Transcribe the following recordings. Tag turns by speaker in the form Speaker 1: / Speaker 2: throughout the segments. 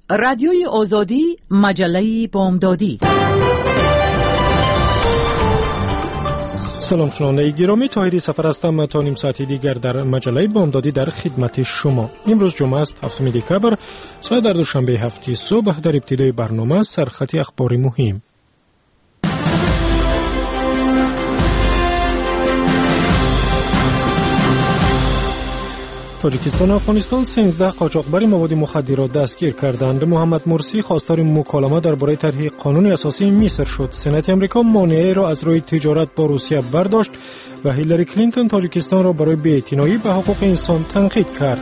Speaker 1: رادیوی آزادی، مجله بامدادی.
Speaker 2: سلام شنونده گرامی، طاهری سفر هستم. تا نیم ساعتی دیگر در مجله بامدادی در خدمت شما. امروز جمعه است، 7 دکبر، ساعت در دوشنبه هفته صبح. در ابتدای برنامه سرخط اخبار مهم. تاجیکستان و افغانستان 13 قاچاقبر مواد مخدر را دستگیر کردند. محمد مرسی خواستار مکالمه درباره طرح قانون اساسی مصر شد. سنت آمریکا مانعی را از روی تجارت با روسیه برداشت و هیلاری کلینتون تاجیکستان را برای بی‌اعتنایی به حقوق انسان تنقید کرد.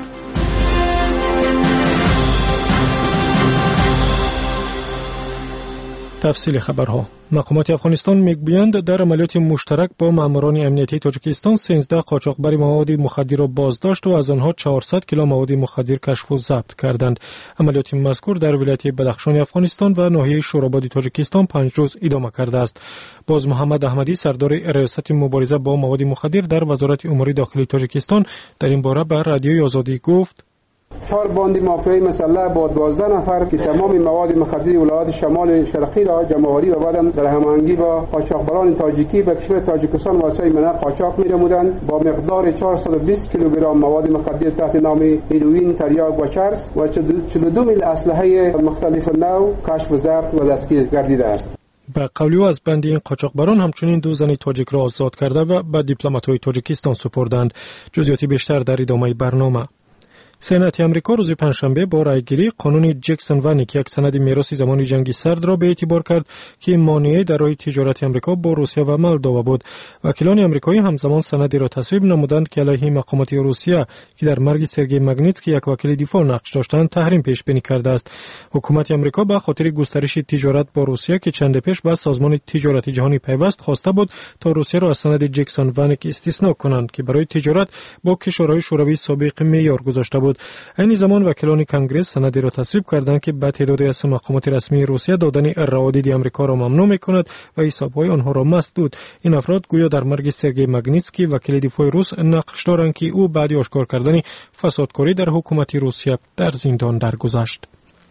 Speaker 2: تفصیل خبرها. مقامات افغانستان میگویند در عملیات مشترک با ماموران امنیتی تاجیکستان 13 قاچاقبر مواد مخدر را بازداشت و از آنها 400 کیلو مواد مخدر کشف و ضبط کردند. عملیات مذکور در ولایت بدخشان افغانستان و ناحیه شوراباد تاجیکستان 5 روز ادامه کرده است. باز محمد احمدی سردار ریاست مبارزه با مواد مخدر در وزارت امور داخلی تاجیکستان در این باره به رادیوی آزادی گفت:
Speaker 3: 4 باند مافیایی مسلح با 12 نفر که تمام مواد مخدر ولایات شمال شرقی را جمع‌آوری و بعدم در هماهنگی با قاچاقبران تاجیکی به کشور تاجیکستان واسطه منع قاچاق می‌نمودند با مقدار 420 کیلوگرم مواد مخدر تحت نام هیروئین، تریاک و چرس و 42 میل اسلحه مختلف نوع کشف و ضبط و دستگیر گردیده است.
Speaker 2: به قول او از بند این قاچاقبران همچنین 2 زن تاجیک را آزاد کرده و به دیپلمات‌های تاجیکستان سپردند. جزئیات بیشتر در ادامه برنامه. سنت آمریکا روز پنجشنبه با رأیگیری قانون جکسون ونیک، یک سند میراثی زمان جنگ سرد را به اعتبار کرد که مانعی در راه تجارت آمریکا با روسیه و مولداوا بود. وکیلان آمریکایی همزمان سندی را تصویب نمودند که علیه مقامات روسیه که در مرگ سرگئی ماگنیتسکی یک وکیل دفاع نقش داشتند تحریم پیش بینی کرده است. حکومت آمریکا به خاطر گسترش تجارت با روسیه که چند پیش به سازمان تجارت جهانی پیوست خواسته بود تا روسیه را از سند جکسون ونیک استثناء کنند که برای تجارت با کشورهای شوروی سابق معیار گذاشته بود. این زمان وکیلان کنگره سندی را تصویب کردند که به تعدادی از مقامات رسمی روسیه دادن روادید آمریکا را ممنوع می‌کند و حساب‌های آنها را مسدود. این افراد گویا در مرگ سرگئی ماگنیتسکی وکیل دفاع روس نقش دارند که او بعد آشکار کردن فسادکاری در حکومت روسیه در زندان درگذشت.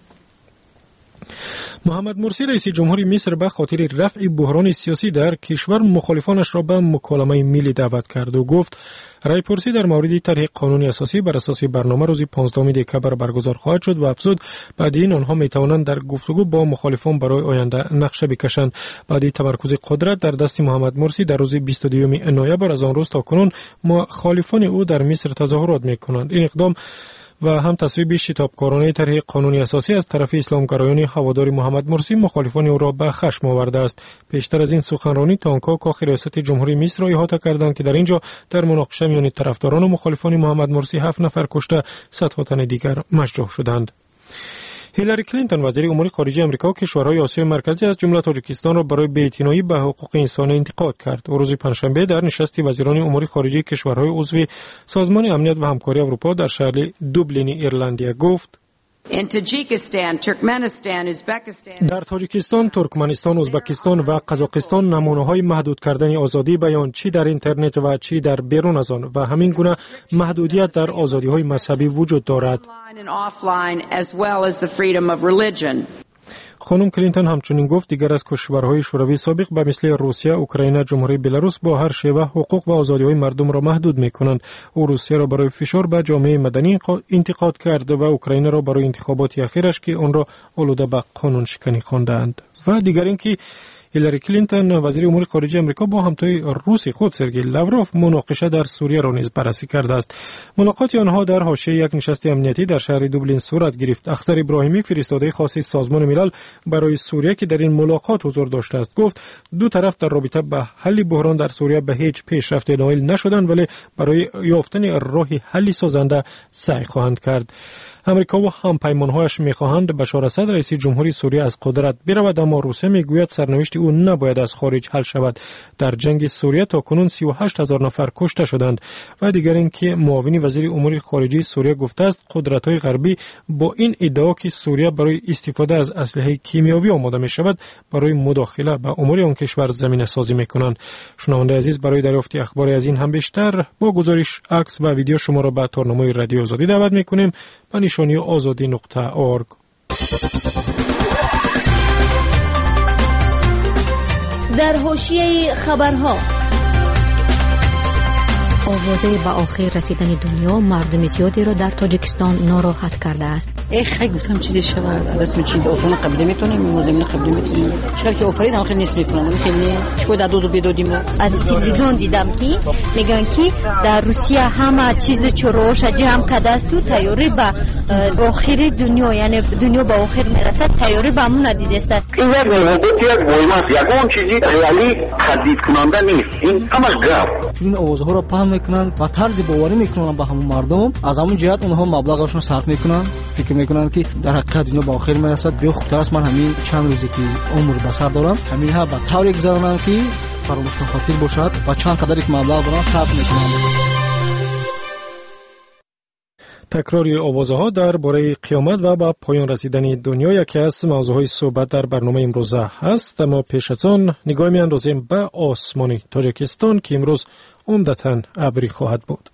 Speaker 2: محمد مرسی رئیس جمهوری مصر به خاطر رفع بحران سیاسی در کشور مخالفانش را به مکالمه ملی دعوت کرد و گفت رای پرسی در مورد طرح قانون اساسی بر اساس برنامه روز 15 دکبر برگزار خواهد شد و افزود بعد این آنها می توانند در گفتگو با مخالفان برای آینده نقشه بکشند. بعد تمرکز قدرت در دست محمد مرسی در روز 22 نوامبر از آن روز تا کنون مخالفان او در مصر تظاهرات می کنند. این اقدام و هم تصویب شتابکارانه طرح قانونی اساسی از طرف اسلامگرایان هوادار محمد مرسی مخالفان او را به خشم آورده است. پیشتر از این سخنرانی تانک‌ها کاخ ریاست جمهوری مصر را احاطه کردند که در اینجا در مناقشه میان طرفداران و مخالفان محمد مرسی 7 نفر کشته، صدها تن دیگر مجروح شدند. هیلاری کلینتون وزیر امور خارجه آمریکا کشورهای آسیای مرکزی از جمله تاجیکستان را برای بی‌اعتنایی به حقوق انسان انتقاد کرد. روز پنجشنبه در نشست وزیران امور خارجه کشورهای عضو سازمان امنیت و همکاری اروپا در شهر دوبلین ایرلندیا گفت در تاجیکستان، ترکمنستان، ازبکستان و قزاقستان نمونه‌های محدود کردن آزادی بیان چی در اینترنت و چی در بیرون از آن و همین گونه محدودیت در آزادی‌های مذهبی وجود دارد. خانم کلینتون همچنین گفت دیگر از کشورهای شوروی سابق به مثل روسیه، اوکراین، جمهوری بلاروس با هر شیوه حقوق و آزادی‌های مردم را محدود می‌کنند. او روسیه را برای فشار به جامعه مدنی انتقاد کرد و اوکراین را برای انتخابات اخیرش که آن را آلوده به قانون شکنی خواندند. و دیگر اینکه هیلاری کلینتون وزیر امور خارجه آمریکا با همتای روسی خود سرگئی لاوروف مناقشه در سوریه را نیز بررسی کرده است. ملاقات آنها در حاشیه یک نشست امنیتی در شهر دوبلین صورت گرفت. اخضر ابراهیمی فرستاده خاص سازمان ملل برای سوریه که در این ملاقات حضور داشته است گفت دو طرف در رابطه به حل بحران در سوریه به هیچ پیشرفت نائل نشدند ولی برای یافتن راه حلی سازنده سعی خواهند کرد. امریکا و همپیمان‌هایش می‌خواهند بشار اسد رئیس جمهوری سوریه از قدرت برود، اما روسیه می‌گوید سرنوشت او نباید از خارج حل شود. در جنگ سوریه تاکنون 38,000 نفر کشته شدند. و دیگر اینکه معاون وزیر امور خارجه سوریه گفته است قدرت‌های غربی با این ادعا که سوریه برای استفاده از اسلحه کیمیایی آماده می‌شود برای مداخله به امور آن کشور زمینه‌سازی می‌کنند. شنونده عزیز، برای دریافت اخبار از این هم بیشتر با گزارش عکس و ویدیو شما را به تارنمای رادیو آزادی دعوت می‌کنیم. نشانی azadi.org.
Speaker 4: در حاشیه خبرها،
Speaker 5: آوازه به آخر رسیدن دنیا مردم زیادی را در تاجیکستان ناراحت کرده است.
Speaker 6: خیلی گفتم چیزی شود رسم چی آفرین قبلی میتونیم موزمین قبلی میتونیم چرا که آفرین هم خیلی نیست میکنن خیلی چقدر دادو بدادیم.
Speaker 4: از تلویزیون دیدم که میگن که در روسیه همه چیز چروش جمع کرده است و تیاری به آخر دنیا، یعنی دنیا به آخر میرسد، تیاری به همون ندیده است.
Speaker 7: این یک موضوعی یک وایماست، یکون چیزی ریالی تهدید کننده نیست، این همش گپ.
Speaker 8: چون آوازها را پهم میکنن و طرز باوری میکنن به همون مردم، از همون جهت اونها مبلغشون صرف میکنن، فکر میکنن که در حقیقت دنیا به آخر میرسد. بیا خوبتر است من همین چند روزی که عمر به سر دارم همین ها به طوری گذرانم که فراموش خاطر باشد و چند قدر یک مبلغ دارن صرف میکنن.
Speaker 2: تکراری آوازها درباره قیامت و به پایان رسیدن دنیا یکی از موضوعهای صحبت در برنامه امروزه هست، اما پیش از آن نگاه می‌اندازیم به آسمان تاجیکستان که امروز عمدتاً ابری خواهد بود.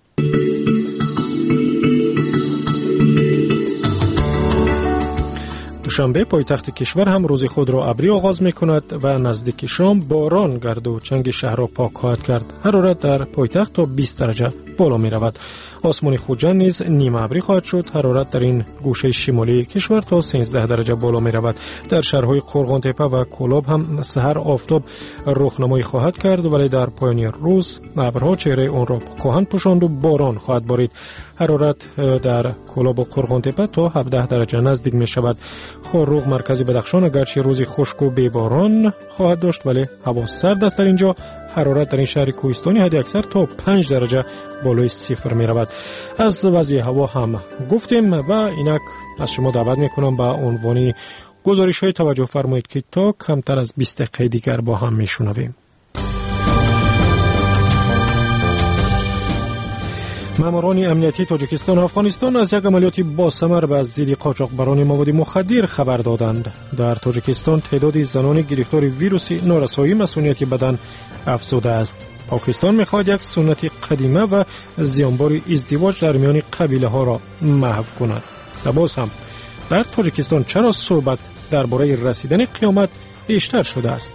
Speaker 2: دوشنبه پایتخت کشور هم روز خود را ابری آغاز می‌کند و نزدیک شام باران گرد و چنگ شهر را پاک خواهد کرد. حرارت در پایتخت تا 20 درجه بالا می‌رود. آسمان خوجند نیز نیم ابری خواهد شد. حرارت در این گوشه شمالی کشور تا 13 درجه بالا می رود. در شهرهای قرغانتپه و کولاب هم سحر آفتاب رخنمایی خواهد کرد، ولی در پایان روز ابرها چهره آن را خواهند پوشاند و باران خواهد بارید. حرارت در کولاب و قرغانتپه تا 17 درجه نزدیک می شود. خورغ مرکزی بدخشان اگرچه روزی خشک و بی باران خواهد داشت، ولی هوا سرد است. در اینجا حرارت در این شهر کوهستانی حد اکثر تا 5 درجه بالای صفر می رود. از وضع هوا هم گفتیم و اینک از شما دعوت می کنم به عنوان گزارش های توجه فرمایید که تا کمتر از 20 دقیقه دیگر با هم می شنویم. ماموران امنیتی تاجیکستان و افغانستان از یک عملیات با ثمر به ضد قاچاقبران مواد مخدر خبر دادند. در تاجیکستان تعداد زنان گرفتار ویروس نارسایی مسئولیت بدن افزوده است. پاکستان می‌خواهد یک سنت قدیمه و زیانبار ازدواج در میان قبیله ها را محو کند. و باز هم در تاجیکستان چرا صحبت درباره رسیدن قیامت بیشتر شده است؟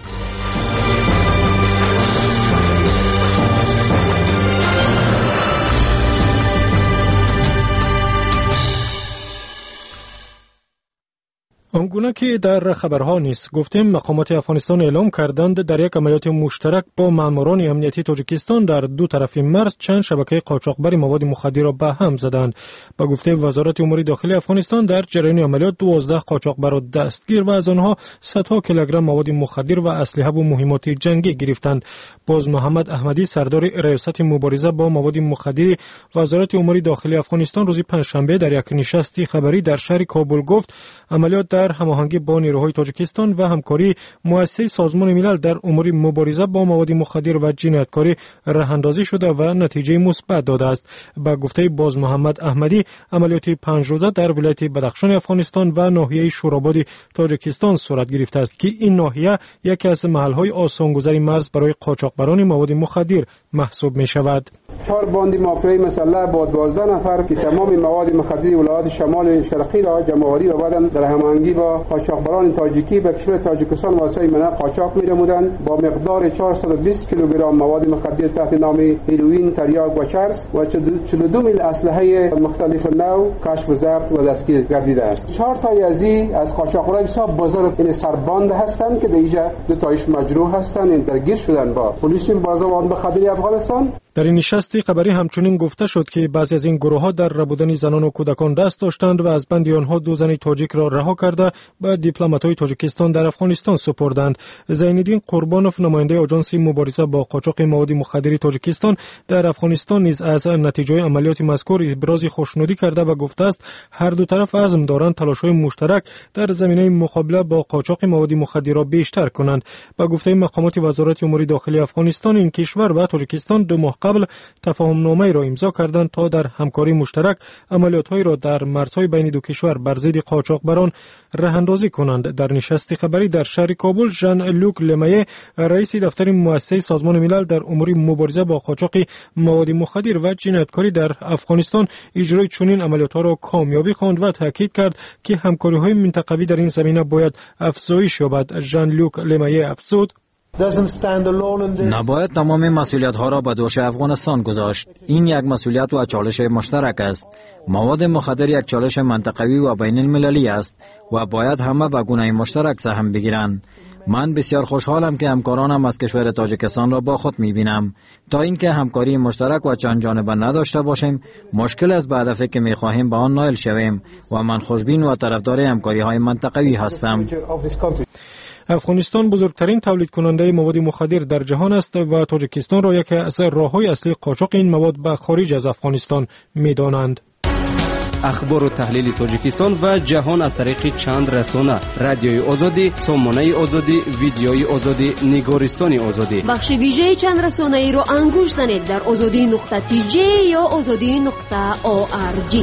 Speaker 2: آنگونه که در خبرها نیست گفتیم، مقامات افغانستان اعلام کردند در یک عملیات مشترک با ماموران امنیتی تاجیکستان در دو طرف مرز چند شبکه قاچاقبر مواد مخدر را به هم زدند. با گفته وزارت امور داخلی افغانستان در جریان عملیات 12 قاچاقبر را دستگیر و از آنها صدها کیلوگرم مواد مخدر و اسلحه و مهمات جنگی گرفتند. باز محمد احمدی سردار ریاست مبارزه با مواد مخدر وزارت امور داخلی افغانستان روز پنجشنبه در یک نشست خبری در شهر کابل گفت عملیات در هماهنگی با نیروهای تاجیکستان و همکاری مؤسسه سازمان ملل در امور مبارزه با مواد مخدر و جنایتکاری راه‌اندازی شده و نتیجه مثبت داده است. با گفته باز محمد احمدی عملیات 5 روزه در ولایت بدخشان افغانستان و ناحیه شوراباد تاجیکستان صورت گرفته است که این ناحیه یکی از محل‌های آسان‌گذر مرز برای قاچاقبران مواد مخدر محسوب می‌شود.
Speaker 3: 4 باند مافیایی مسلح با 12 نفر که تمام مواد مخدر ولایت شمال شرقی را جمع‌آوری و بعداً در هماهنگی با قاچاقبران تاجیکی به کشور تاجیکستان واسه منع قاچاق می‌نمودند با مقدار 420 کیلوگرم مواد مخدر تحت نام هیروئین، تریاک و چرس و 42 میل اسلحه مختلف نوع کشف و ضبط و دستگیر گردیده است. 4 تای از قاچاقبران حساب بازار این سرباند هستند که در اینجا 2 تایش مجروح هستند، این درگیر شدن با پلیس بازار مخدر افغانستان.
Speaker 2: در این نشست خبری همچنین گفته شد که بعضی از این گروه‌ها در ربودن زنان و کودکان دست داشتند و از بند آنها 2 زن تاجیک را رها کرده به دیپلمات‌های تاجیکستان در افغانستان سپردند. زینالدین قربانوف نماینده آژانس مبارزه با قاچاق مواد مخدر تاجیکستان در افغانستان نیز از نتیجه عملیات مذکور ابراز خوشنودی کرده و گفته است هر دو طرف عزم دارند تلاش‌های مشترک در زمینه مقابله با قاچاق مواد مخدر را بیشتر کنند. با گفته مقامات وزارت امور داخلی افغانستان این کشور و تاجیکستان 2 ماه قبل تفاهم‌نامه‌ای را امضا کردند تا در همکاری مشترک عملیات‌هایی را در مرزهای بین دو کشور بر ضد قاچاقبران راه‌اندازی کنند. در نشست خبری در شهر کابل، ژان لوک لمیه، رئیس دفتر مؤسسه سازمان ملل در امور مبارزه با قاچاق مواد مخدر و جنایتکاری در افغانستان اجرای چنین عملیات‌ها را کامیابی خواند و تاکید کرد که همکاری‌های منطقوی در این زمینه باید افزایش یابد. ژان لوک لمیه افزود:
Speaker 9: نباید تمام مسئولیت‌ها را به دوش افغانستان گذاشت. این یک مسئولیت و چالش مشترک است. مواد مخدر یک چالش منطقوی و بین المللی است و باید همه به گونه مشترک سهم بگیرند. من بسیار خوشحالم که همکارانم از کشور تاجیکستان را با خود می‌بینم. تا اینکه همکاری مشترک و چند جانبه نداشته باشیم، مشکل است به هدفی که می‌خواهیم به آن نائل شویم و من خوشبین و طرفدار همکاری‌های منطقوی هستم.
Speaker 2: افغانستان بزرگترین تولید کننده مواد مخدر در جهان است و تاجیکستان را یکی از راه‌های اصلی قاچاق این مواد به خارج از افغانستان می‌دانند.
Speaker 10: اخبار و تحلیل تاجیکستان و جهان از طریق چند رسانه: رادیوی آزادی، سامانه آزادی، ویدیوی آزادی، نگارستان آزادی.
Speaker 11: بخش ویژه چند رسانه‌ای را انگوش زنید در azadi.tj یا azadi.org.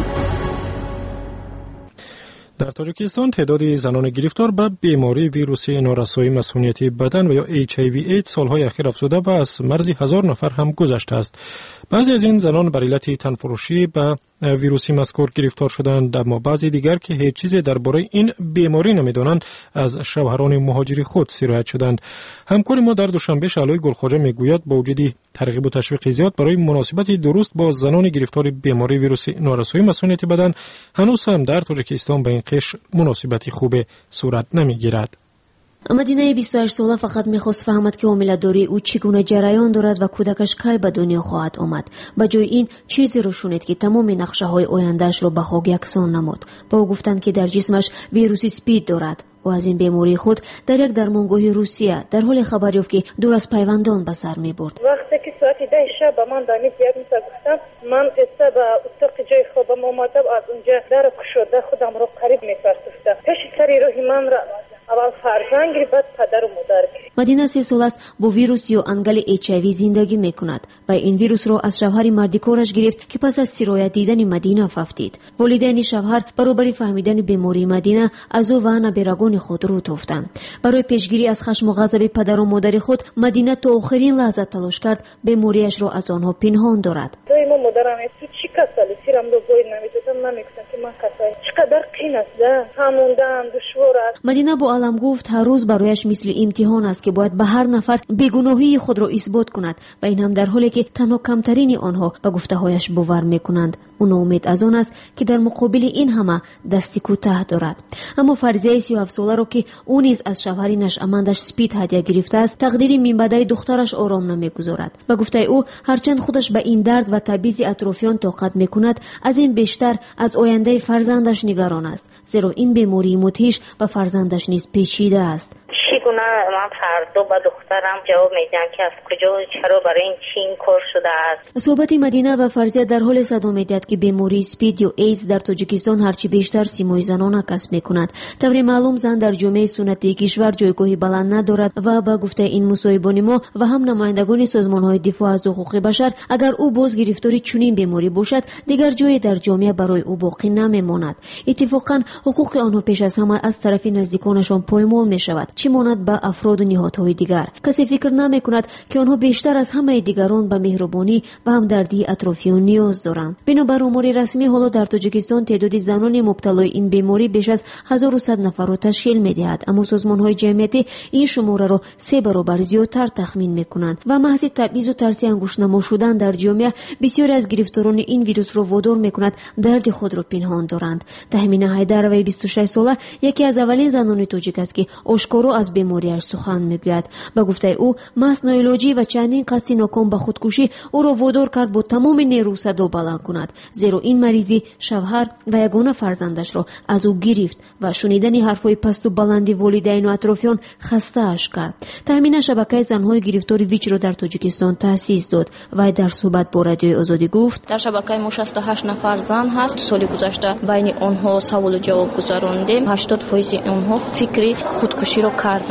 Speaker 2: در تاجیکستان تعداد زنان گرفتار به بیماری ویروس نارسایی مسئولیتی بدن و یا HIV/AIDS سالهای اخیر افزوده و از مرز 1000 نفر هم گذشته است. بعضی از این زنان بر علت تنفروشی به ویروسی مذکور گرفتار شدند، اما بعضی دیگر که هیچ چیزی درباره این بیماری نمیدانند از شوهران مهاجر خود سرایت شدند. همکار ما در دوشنبه شعلای گلخواجه میگوید با وجود ترغیب و تشویق زیاد برای مناسبت درست با زنان گرفتار بیماری ویروسی نارسایی مسئولیتی بدن هنوز هم در تاجیکستان به این قشر مناسبتی خوب صورت نمیگیرد.
Speaker 11: مدینه 28 ساله فقط میخواست فهمد که حامله‌داری او چگونه جریان دارد و کودکش کی به دنیا خواهد آمد. به جای این چیزی رو شنید که تمام نقشه‌های آینده‌اش رو به خاک یکسان نمود. به او گفتند که در جسمش ویروس اسپید دارد و از این بیماری خود در یک درمانگاه روسیه در حال خبر یافت که دور از پیوندان به سر می‌برد.
Speaker 12: وقتی که ساعت 10 شب به من دانید دیاگنوز گفتم، من قصه به اتاق جای خوابم اومدم، از اونجا در کشوده خودم رو قریب می‌پرسیدم. پیش سری روحی من را اول فرزند گرفت، بعد پدر و مادر.
Speaker 11: مدینه 30 سال است با ویروس یا انگل HIV زندگی میکند و این ویروس را از شوهر مردیکارش گرفت که پس از سرایت دیدن مدینه فهمید. والدین شوهر برابر فهمیدن بیماری مدینه از او و نابیرگان خود رو تافتند. برای پیشگیری از خشم و غضب پدر و مادر خود، مدینه تا آخرین لحظه تلاش کرد بیماریش را از آنها پنهان دارد.
Speaker 12: دائما مادرم تو چی کسالی سیرم رو گوید نمیدادم، نمیگفتم که من کسایی چقدر قین است، هموندن دشوار است. مدینه
Speaker 11: با علم گفت هر روز برایش مثل امتحان است که باید به هر نفر بیگناهی خود را اثبات کند و این هم در حالی که تنها کمترین آنها به گفته‌هایش باور میکنند. اون امید از آن است که در مقابل این همه دستی کوتاه دارد. اما فرضیه 37 ساله را که او نیز از شوهر نشأمندش سپید هدیه گرفته است، تقدیر مینبدای دخترش آرام نمیگذارد. به گفته او هرچند خودش به این درد و تبعیض اطرافیان طاقت میکند، از این بیشتر از آینده فرزندش نگران است، زیرا این بیماری مدهش به فرزندش نیز پیچیده است.
Speaker 13: چگونه من فردا با دخترم جواب میدم که از کجا چرا برای این کار شده است.
Speaker 11: صحبت مدینه و فرضیه در حال صدا میدهد که بیماری اسپید یا ایدز در تاجیکستان هرچی بیشتر سیمای زنان کسب میکند. طور معلوم زن در جامعه سنتی کشور جایگاهی بلند ندارد و با گفته این مصاحبان ما و هم نمایندگان سازمان‌های دفاع از حقوق بشر، اگر او باز گرفتاری چنین بیماری باشد، دیگر جایی در جامعه برای او باقی نمیماند. اتفاقا حقوق آنها پیش از همه از طرف نزدیکانشان پایمال میشود، چه ماند به افراد و نهادهای دیگر. کسی فکر نمی کند که آنها بیشتر از همه دیگران به مهربانی و همدردی اطرافیان نیاز دارند. بنابر امور رسمی، حالا در تاجیکستان تعداد زنان مبتلای این بیماری بیش از 1100 نفر را تشکیل می‌دهد، اما سازمان‌های جمعیتی این شماره را 3 برابر زیادتر تخمین می‌کنند و محض تبعیض و ترس انگشت‌نما شدن در جامعه بسیاری از گرفتاران این ویروس را وادار می‌کند درد خود را پنهان دارند. تهمینه حیدروی 26 ساله یکی از اولین زنان تاجیک است که آشکارا از بیماریش سخن میگوید. با گفته او مس نوعلاجی و چندین قصد ناکام به خودکشی او را وادار کرد با تمام نیرو صدا بلند کند، زیرا این مریضی شوهر و یگانه فرزندش را از او گرفت و شنیدن حرفهای پست و بلندی والدین و اطرافیان خسته اش کرد. تامین شبکه زنهای گرفتار ویچ را در تاجیکستان تأسیس داد و در صحبت با رادیوی آزادی گفت
Speaker 14: در شبکه ما 68 نفر زن هست. سال گذشته بین آنها سوال و جواب گذراندیم. 80% آنها فکری خودکشی را کرده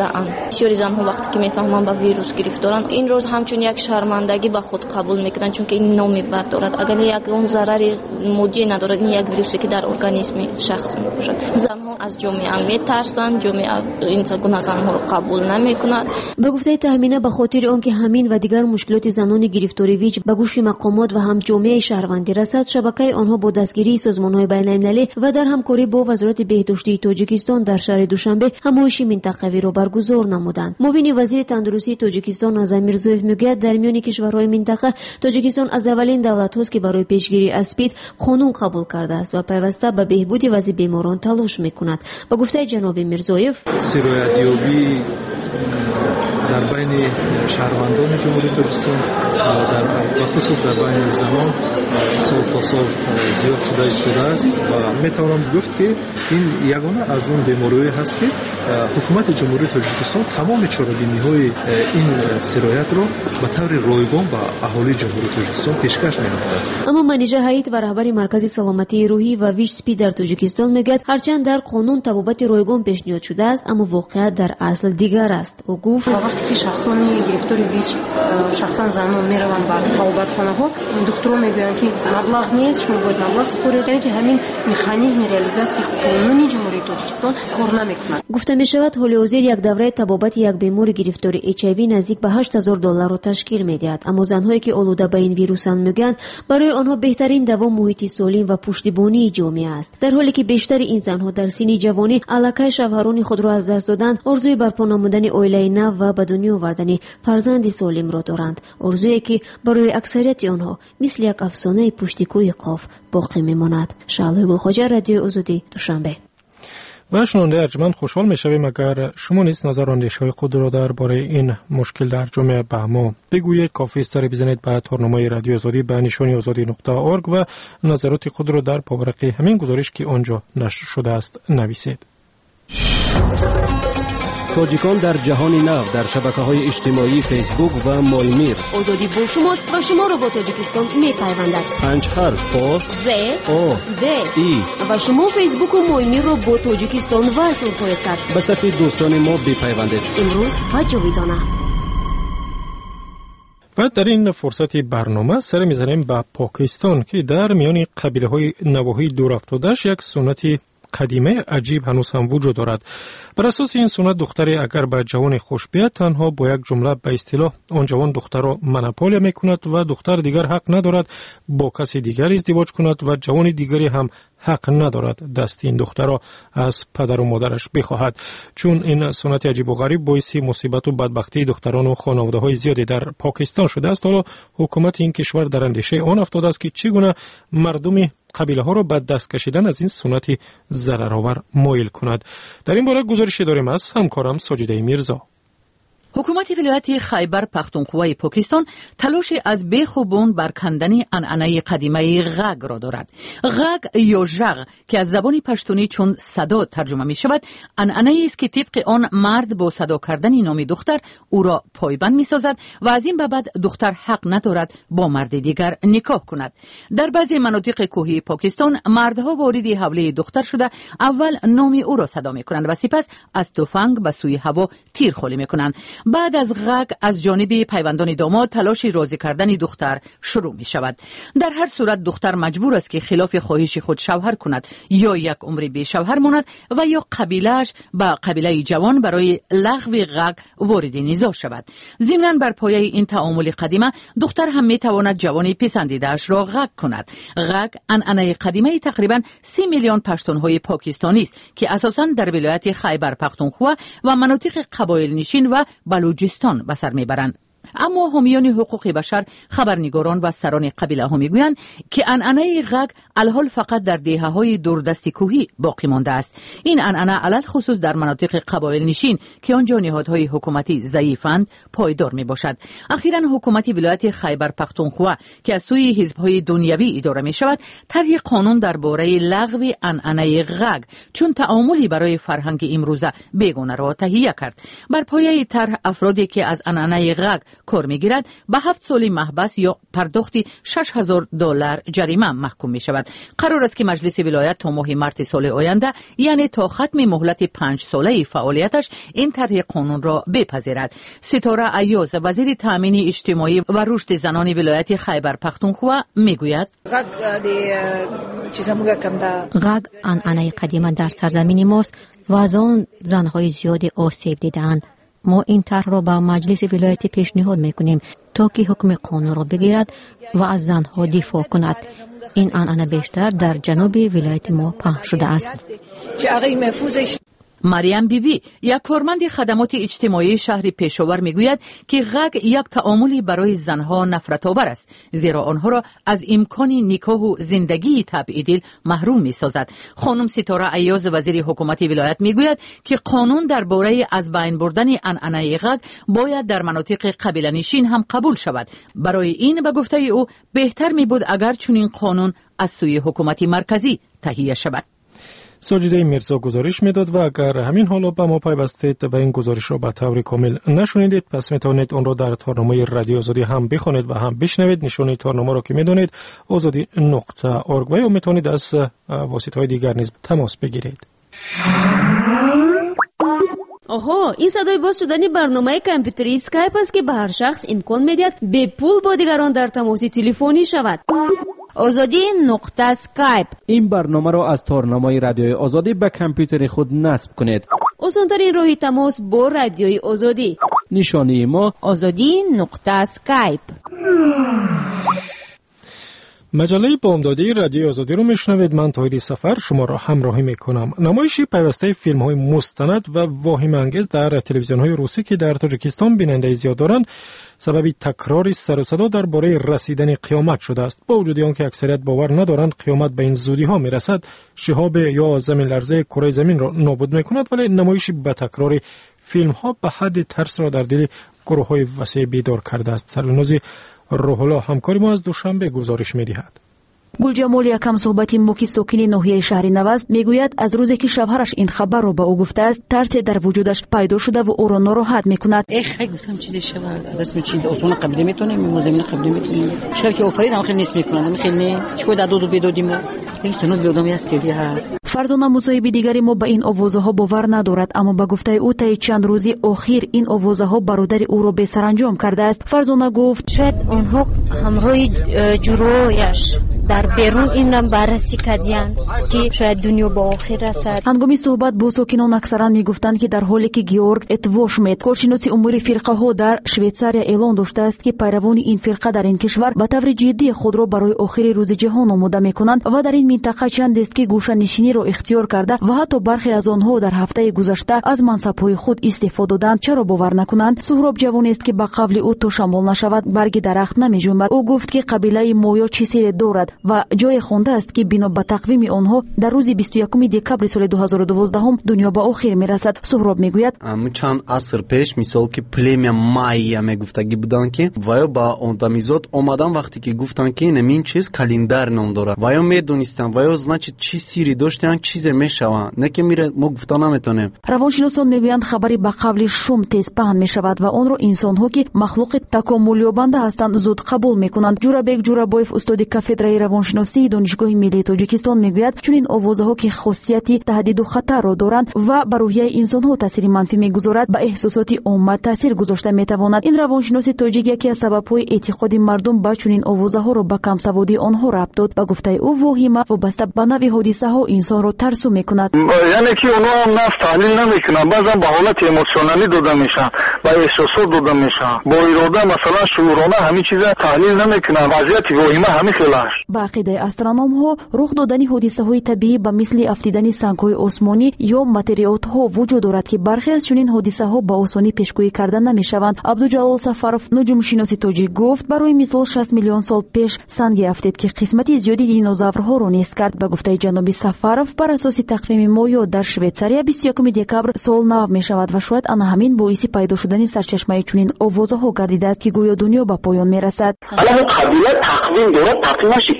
Speaker 14: مضطرعن. بسیاری زنها وقتی که میفهمن با ویروس گرفتارن این روز همچون یک شرمندگی به خود قبول میکنن، چون که این نامی بد دارد. اگر یک اون ضرری مودی ندارد، این یک ویروسی که در ارگانیسم شخص میباشد. زنها از جامعه میترسن، جامعه این گونه زنها رو قبول نمیکند.
Speaker 11: به گفته تهمینه به خاطر آنکه همین و دیگر مشکلات زنان گرفتاری ویج به گوش مقامات و هم جامعه شهروندی رسد، شبکه آنها با دستگیری سازمان‌های بین‌المللی و در همکاری با وزارت بهداشتی تاجیکستان در شهر دوشنبه همایش منطقوی را برگزار نمودند. معاون وزیر تندرستی تاجیکستان نظام میرزویف میگوید در میان کشورهای منطقه تاجیکستان از اولین دولت‌هاست که برای پیشگیری از اسپید قانون قبول کرده است و پیوسته به بهبود وضع بیماران تلاش میکند. به گفته جناب میرزویف،
Speaker 15: سیرویت‌یابی در بین شهروندان جمهوری تاجیکستان در خصوص در بین زنان سال تا سال زیاد شده است و میتوانم گفت که این یگانه از اون بیماری‌های هست که حکومت جمهوری تاجیکستان تمام چاره‌بینی‌های این سیرایت رو به طور رایگان به اهالی جمهوری تاجیکستان پیشکش می‌نماید.
Speaker 11: اما منیژه هیئت و رهبر مرکز سلامتی روحی و ویژ سپی در تاجیکستان میگوید هرچند در قانون طبابت رایگان پیشنهاد شده است، اما واقعیت در اصل دیگر است. او گفت
Speaker 16: وقتی که شخصان گرفتار ویچ شخصا زنان میروند به طبابتخانه ها، دکترها میگویند که مبلغ نیست، شما باید مبلغ سپارید، یعنی که همین مکانیزم ریالیزاسیون قانونی جمهوری تاجیکستان کار نمیکند.
Speaker 11: گفته می شود حال حاضر یک دوره طبابت یک بیمار گرفتار HIV نزدیک به $8,000 را تشکیل میدهد، اما زنهایی که آلوده به این ویروسند میگویند برای آنها بهترین دوا محیط سالم و پشتیبانی جامعه است. در حالی که بیشتر این زنها در سن جوانی الکای شوهران خود را از دست دادند، آرزوی برپا نمودن عائله نو و به دنیا آوردن فرزند سالم را دارند، آرزویی که برای اکثریت آنها مثل یک افسانه پشتیکوی قاف باقی میماند. شعله گلخواجه، رادیو آزادی، دوشنبه.
Speaker 2: و شنونده ارجمند، خوشحال میشویم اگر شما نیز نظر و اندیشه‌های خود را درباره این مشکل در جامعه به ما بگویید. کافی است سری بزنید به تورنمای رادیو آزادی به نشانی azadi.org و نظرات خود را در پاورق همین گزارش که آنجا نشر شده است نویسید.
Speaker 10: تاجیکان در جهان نو در شبکه‌های اجتماعی فیسبوک و مایمیر.
Speaker 11: آزادی با شماست و شما را با تاجیکستان می‌پیوندد.
Speaker 10: 5 حرف پا
Speaker 11: ز
Speaker 10: او
Speaker 11: د
Speaker 10: ای
Speaker 11: و شما فیسبوک و مایمیر را با تاجیکستان وصل خواهید کرد.
Speaker 10: به صف دوستان ما بپیوندید.
Speaker 11: امروز و جاویدانه.
Speaker 2: بعد در این فرصت برنامه سر می‌زنیم به پاکستان که در میان قبیله‌های نواحی دورافتاده‌اش یک سنتی قدیمه عجیب هنوز هم وجود دارد. بر اساس این سنت دختری اگر به جوان خوش بیاد تنها با یک جمله به اصطلاح آن جوان دختر را منپاله میکند و دختر دیگر حق ندارد با کسی دیگر ازدواج کند و جوان دیگری هم حق ندارد دست این دختر را از پدر و مادرش بخواهد. چون این سنت عجیب و غریب باعث مصیبت و بدبختی دختران و خانواده های زیادی در پاکستان شده است. حالا حکومت این کشور در اندیشه آن افتاده است که چگونه مردم قبیله ها را به دست کشیدن از این سنت ضررآور مایل کند. در این باره گزارشی داریم از همکارم ساجده میرزا.
Speaker 1: حکومت ولایت خیبر پختونخوا پاکستان تلاش از بیخوبون بر کندن عنعنه قدیمه غگ را دارد. غگ یا ژغ که از زبان پشتونی چون صدا ترجمه می شود، عنعنه است که طبق آن مرد با صدا کردن نام دختر او را پایبند می سازد و از این به بعد دختر حق ندارد با مرد دیگر نکاح کند. در بعضی مناطق کوهی پاکستان مردها وارد حوله دختر شده اول نام او را صدا می کنند و سپس از تفنگ به سوی هوا تیرخوری می کنند. بعد از غگ از جانب پیوندان داماد تلاش راضی کردن دختر شروع می شود. در هر صورت دختر مجبور است که خلاف خواهش خود شوهر کند یا یک عمر بی شوهر ماند و یا قبیلهش به قبیله جوان برای لغو غگ وارد نزاع شود. ضمناً بر پایه این تعامل قدیمه دختر هم می تواند جوان پسندیده‌اش را غگ کند. غگ عنعنه قدیمه تقریباً 30 میلیون پشتون‌های پاکستانی است که اساساً در ولایت خیبر پختونخوا و مناطق قبایل نشین و بلوچستان به سر میبرند. اما حامیان حقوق بشر، خبرنگاران و سران قبیله ها میگویند که عنعنه غگ الحال فقط در دهه‌های دوردست کوهی باقی مانده است. این عنعنه علل خصوص در مناطق قبایل نشین که آنجا نهادهای حکومتی ضعیفند پایدار می باشد. اخیراً حکومت ولایت خیبر پختونخوا که از سوی حزب‌های دنیوی اداره می شود طرح قانون درباره لغو عنعنه غگ چون تعاملی برای فرهنگ امروزه بیگانه را تهیه کرد. بر پایه طرح افرادی که از عنعنه غگ کار میگیرد به 7 سال محبس یا پرداخت $6,000 جریمه محکوم می شود. قرار است که مجلس ولایت تا ماه مارس سال آینده یعنی تا ختم مهلت 5 ساله فعالیتش این طرح قانون را بپذیرد. ستاره ایاز وزیر تامین اجتماعی و رشد زنان ولایت خیبر پختونخوا میگوید
Speaker 5: غگ عنعنه قدیمی در سرزمین ماست و از آن زنهای زیادی آسیب دیدند. ما این طرح را به مجلس ولایت پیشنهاد میکنیم تا که حکم قانون را بگیرد و از زنها دفاع کند. این عنعنه بیشتر در جنوب ولایت ما پهن شده است.
Speaker 1: مریم بیبی یک کارمند خدمات اجتماعی شهر پشاور میگوید که غگ یک تعاملی برای زنها نفرت آور است، زیرا آنها را از امکان نکاح و زندگی تبعیدی محروم میسازد. خانم ستاره ایاز وزیر حکومت ولایت میگوید که قانون درباره از بین بردن عنعنه غگ باید در مناطق قبیله نشین هم قبول شود. برای این به گفته او بهتر می بود اگر چنین قانون از سوی حکومت مرکزی تهیه شود.
Speaker 2: ساجده میرزا گزارش میداد و اگر همین حالا به ما پیوستید و این گزارش را به طور کامل نشنیدید پس میتونید اون را در تارنامه رادیو آزادی هم بخونید و هم بشنوید. نشانی تارنامه را که میدونید azadi.org و یا میتونید از واسطه‌های دیگر نیز تماس بگیرید.
Speaker 11: آها، این صدای باز شدن برنامه کامپیوتری اسکایپ است که به هر شخص امکان میدهد به پول با دیگران در تماس تلفنی شود. azadi.skype.
Speaker 10: این برنامه را از تارنامه رادیوی آزادی به کامپیوتر خود نصب کنید.
Speaker 11: آسان‌ترین راه تماس با رادیوی آزادی.
Speaker 10: نشانی ما
Speaker 11: azadi.skype.
Speaker 2: مجله بامدادی رادیو آزادی رو میشنوید. من طاهری سفر شما را همراهی میکنم. نمایش پیوسته فیلم های مستند و واهمه انگیز در تلویزیون های روسی که در تاجیکستان بیننده زیاد دارند سبب تکرار سر و صدا درباره رسیدن قیامت شده است. با وجود آنکه اکثریت باور ندارند قیامت به این زودی ها میرسد، شهاب یا زمین لرزه کره زمین را نابود میکند، ولی نمایش به تکرار فیلم ها به حد ترس را در دل گروه های وسیع بیدار کرده است. سرنوزی روح الله همکاری ما از دوشنبه گزارش می‌دهد.
Speaker 17: گلجمال یکم صحبتی موکی ساکن ناحیه شهر نوست میگوید از روزی که شوهرش این خبر را به او گفته است ترسی در وجودش پیدا شده و او را ناراحت میکند.
Speaker 6: خیلی گفتم چیزی شود دست چیز اصلا قبلی میتونیم زمین قبلی میتونیم چرا که آفرید هم خیلی نیست میکنن خیلی چقدر دادو و بیدادیم این سنت بیادم یا سیدی هست.
Speaker 17: فرزانه مصاحبه دیگری ما به این آوازه ها باور ندارد، اما به گفته او طی چند روزی اخیر این آوازه ها برادر او را به سرانجام کرده است. فرزانه گفت
Speaker 4: شاید اونها همراه جرویش در بیرون این را بررسی کردن که شاید دنیا با آخر رسد.
Speaker 17: هنگامی صحبت با ساکنان اکثرا میگفتند که در حالی که گیورگ اتواشمت کارشناس امور فرقه ها در شویتزاریا اعلان داشته است که پیروان این فرقه در این کشور به طور جدی خود را برای آخر روز جهان آماده میکنند و در این منطقه چند است که گوشه نشینی را اختیار کرده و حتی برخی از آنها در هفته گذشته از منصب‌های خود استعفا دادند. چرا باور نکنند؟ سهراب جوانی است که به قول او تا شمال نشود برگ درخت نمیجنبد. او گفت که قبیله مویا چیزی دارد و جای خونده است که بنا به تقویم آنها در روز 21 دکبر سال 2012 دنیا به آخر میرسد. سهراب میگوید
Speaker 18: چند عصر پیش مثال که پلمیا مایا میگفتگی بودن که ویا با آدمیزاد اومدن وقتی که گفتن که نمین چیز کلندر نام داره ویا میدونستن ویا значит چی سیری داشتن چیز میشوند نه که میره ما گفتن نمیتونیم.
Speaker 17: روانشناسان میگویند خبری به قبل شوم تیز پهن میشود و آن را انسان‌ها که مخلوق تکامل یابنده هستند زود قبول میکنند. جورابک جورابویف استاد کافدرای روانشناسی دانشگاه ملی تاجیکستان میگوید چون این آوازها که خاصیتی تهدید و خطر را دارند و بر روحیه انسان‌ها تاثیر منفی میگذارد به احساسات عامه تاثیر گذاشته میتواند. این روانشناس تاجیک یکی از سبب‌های اعتقاد مردم به چنین آوازها را به کم سوادی آنها ربط داد و گفته او واهمه وابسته به نوع حادثه ها انسان را ترسو میکند.
Speaker 7: یعنی که اونها هم نفس تحلیل نمیکنن، بعضا به حالت ایموشنالی داده میشن، به احساسات داده میشن، با اراده مثلا شعورانه همین چیزا تحلیل نمیکنن. وضعیت واهمه همین خلاص.
Speaker 17: با عقیده استرونوم ها رخ دادن حادثه های طبیعی به مثل افتیدن سنگ های آسمانی یا متریات ها وجود دارد که برخی از چنین حادثه ها با آسانی پیشگویی کردن نمیشوند. عبدالجلال سفروف نجوم شناس تاجیک گفت برای مثال 60 میلیون سال پیش سنگ افتید که قسمتی زیادی دینوزاورها را نیست کرد. به گفته جناب سفروف بر اساس تقویم مایا در شویتزاریا 21 دکبر سال نو می شود و شاید آن همین باعث پیدا شدن سرچشمه چنین آوازها گردیده است که گویا دنیا به پایان می رسد.
Speaker 7: الان قبیله تقویم داره تقویمش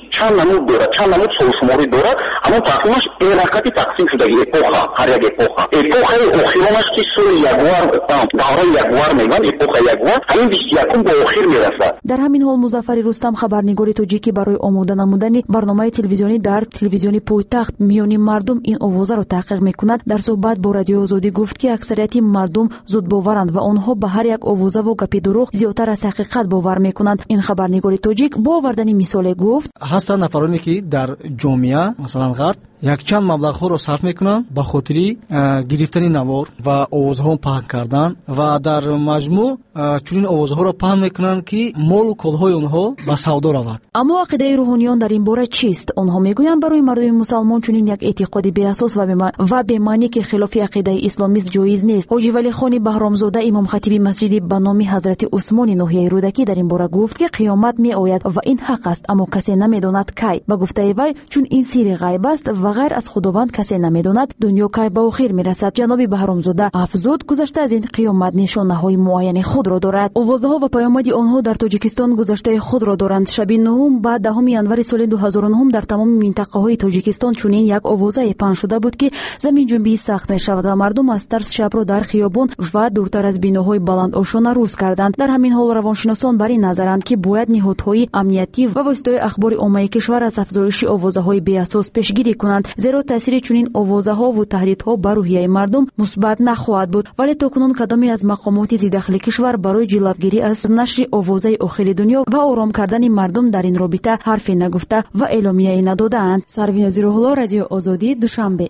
Speaker 7: چند نمود دارد، چند نمود سوشماری دارد، اما تقسیمش ارقتی تقسیم شده اپوخا، هر یک اپوخا. اپوخای اخیرانش که سال یکوار دوره یکوار میگن، اپوخا یکوار همین 21 به آخر میرسد.
Speaker 17: در همین حال مظفر رستم خبرنگار تاجیکی برای آماده نمودن برنامه تلویزیونی در تلویزیونی پایتخت میانی مردم این آوازه را تحقیق میکند در صحبت با رادیو آزادی گفت که اکثریت مردم زود باورند و آنها به هر یک آوازه و گپ دروغ زیادتر از حقیقت باور میکنند. این خبرنگار تاجیک با آوردن مثال گفت
Speaker 8: هستند نفرانی که در جامعه مثلا غرب یک چند مبلغ رو صرف میکنن به خاطر گرفتن نوار و آوازها پهن کردن و در مجموع چنین آوازها رو پهن میکنن که مال و کالهای اونها به سودا رود.
Speaker 17: اما عقیده روحانیان در این باره چیست؟ آنها میگویند برای مردم مسلمان چنین یک اعتقاد بی اساس و بی معنی که خلاف عقیده اسلامی جایز نیست. حاجی ولی خان بهرامزاده امام خطیب مسجد به نام حضرت عثمان نوحیه رودکی در این باره گفت که قیامت می آید و این حق است اما کسی نمیداند کی. به گفته وی چون این سیر غیب است و غیر از خداوند کسی نمیداند دنیا کی به آخر میرسد. جناب بهرامزاده افزود گذشته از این قیامت نشانه‌های معین خود را دارد. آوازها و پیامد آنها در تاجیکستان گذشته خود را دارند. شب 9 بعد 10 ینور سال 2009 در تمام منطقه‌های تاجیکستان چنین یک آوازه پخش شده بود که زمین جنبی سخت می‌شود و مردم از ترس شب را در خیابان و دورتر از بیناهای بلند آشنا روز کردند. در همین حال روانشناسان بر این نظرند که باید نهادهای امنیتی و واسطه اخبار عامه کشور از افزایش آوازه‌های بی اساس پیشگیری کنند، زیرا تاثیر چنین آوازه‌ها و تهدیدها بر روحیه مردم مثبت نخواهد بود. ولی تاکنون کدامی از مقامات زیرداخلی کشور برای جلوگیری از نشر آوازه آخر دنیا و آرام کردن مردم در این رابطه حرفی نگفته و اعلامیه‌ای ندادند. سروین زیروحلا، رادیو آزادی، دوشنبه.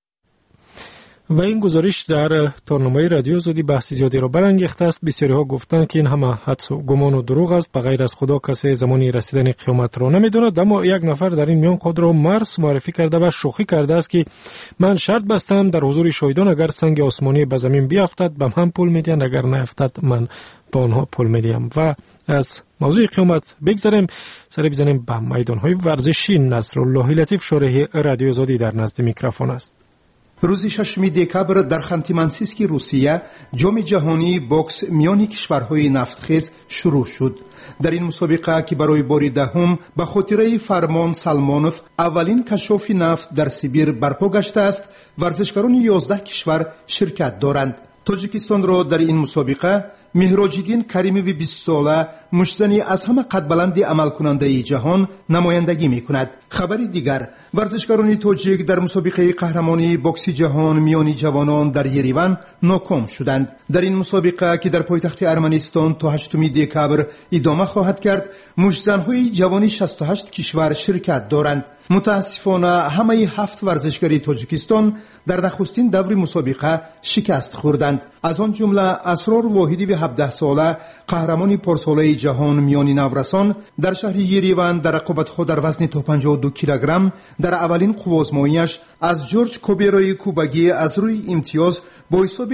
Speaker 2: و این گزارش در تارنامه رادیو آزادی بحث زیادی را برانگیخته است. بسیاری ها گفتند که این همه حدس و گمان و دروغ است، بغیر از خدا کسی زمانی رسیدن قیامت را نمیداند. اما یک نفر در این میان خود را مرس معرفی کرده و شوخی کرده است که من شرط بستم در حضور شاهدان اگر سنگ آسمانی به زمین بیافتد به من پول میدین، اگر نیفتد من به آنها پول میدیم. و از موضوع قیامت بگذاریم، سر بزنیم به میدان‌های ورزشی. نصرالله لطیف شارح رادیو آزادی در نزد میکروفون است.
Speaker 19: روز 6 دکبر در خانتی-مانسیسک روسیه جام جهانی بوکس میان کشورهای نفتخیز شروع شد. در این مسابقه که برای بار دهم به خاطره فرمان سلمانوف اولین کشاف نفت در سیبیر برپا گشته است، ورزشکاران 11 کشور شرکت دارند. تاجیکستان را در این مسابقه مهراجیدین کریموی 20 ساله مشزنی از همه قد بلند عمل کننده جهان نمایندگی می کند. خبری دیگر، ورزشکاران تاجیک در مسابقه قهرمانی بوکس جهان میان جوانان در یریون ناکام شدند. در این مسابقه که در پایتخت ارمنستان تا 8 دکبر ادامه خواهد کرد، مشزنهای جوانی 68 کشور شرکت دارند. متاسفانه همه 7 ورزشکار تاجیکستان در نخستین دور مسابقه شکست خوردند. از آن جمله اسرار واحدی و 17 ساله قهرمان پارساله جهان میانی نورسان در شهر یریون در رقابت خود در وزن تا 52 کیلوگرم در اولین قوازماییش از جورج کوبیروی کوبگی از روی امتیاز با حساب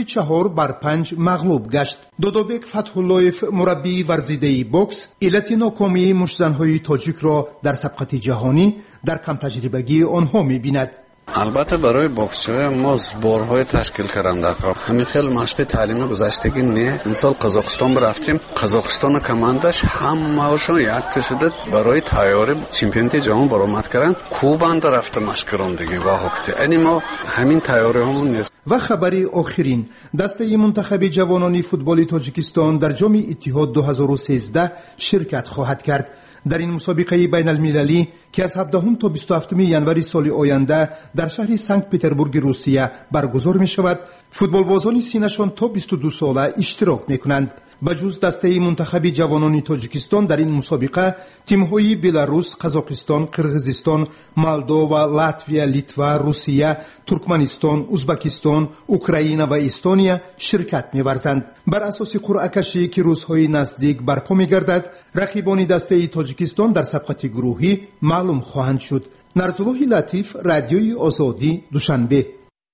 Speaker 19: 4-5 مغلوب گشت. دودوبک فتح‌اللهیف مربی ورزیده بوکس علت ناکامی مشزن‌های تاجیک را در سبقت جهانی در کم تجربگی آنها می‌بیند.
Speaker 20: البته برای بوکس‌های ما بارهای تشکیل کردم در کار. همین خیلی مشق تعلیم گذشتگی نه. مثال قزاقستان رفتیم، قزاقستان کمانداش همه‌شون یک شده برای تیاری چمپیونات جهان برآمد کردن. کوباند رفته مشق راندگی و هوکتی. یعنی ما همین تیاری همون نیست.
Speaker 19: و خبری آخرین، دسته منتخب جوانان فوتبال تاجیکستان در جام اتحاد 2013 شرکت خواهد کرد. در این مسابقه بین المللی که از 17 تا 27 ینور سال آینده در شهر سنت پترزبورگ روسیه برگزار می شود، فوتبالبازان سینشان تا 22 ساله اشتراک می کنند. بجز دسته منتخب جوانان تاجیکستان در این مسابقه تیم‌های بلاروس، قزاقستان، قرغیزستان، مولدووا، لاتویا، لیتوا، روسیه، ترکمنستان، ازبکستان، اوکراین و استونیا شرکت می‌ورزند. بر اساس قرعه کشی که روزهای نزدیک برپا می‌گردد، رقیبان دسته تاجیکستان در سبقت گروهی معلوم خواهند شد. نصرالله لطیف، رادیوی آزادی، دوشنبه.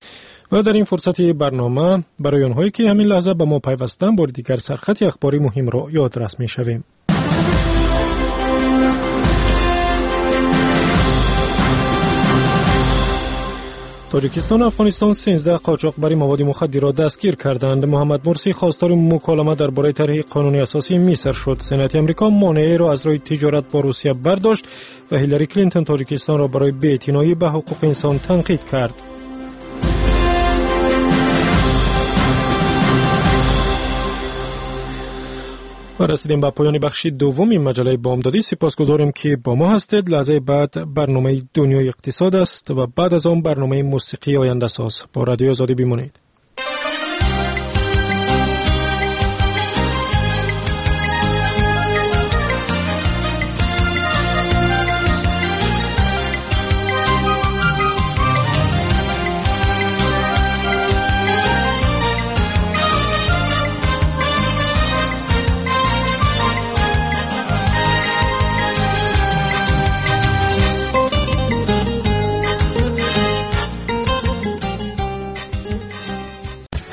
Speaker 2: و در این فرصت برنامه برای آنهایی که همین لحظه به ما پیوستند بار دیگر سرخط اخباری مهم را یادرس می‌شویم. تاجیکستان و افغانستان 13 قاچاقبر مواد مخدر را دستگیر کردند. محمد مرسی خواستار مکالمه درباره طرح قانون اساسی مصر شد. سنت آمریکا مانعی را از راه تجارت با روسیه برداشت و هیلاری کلینتون تاجیکستان را برای بی‌اعتنایی به حقوق انسان تنقید کرد. و رسیدیم به پایان بخش دوم مجله بامدادی. سپاسگزاریم که با ما هستید. لحظه بعد برنامه دنیای اقتصاد است و بعد از آن برنامه موسیقی آینده ساز. با رادیو آزادی بمانید.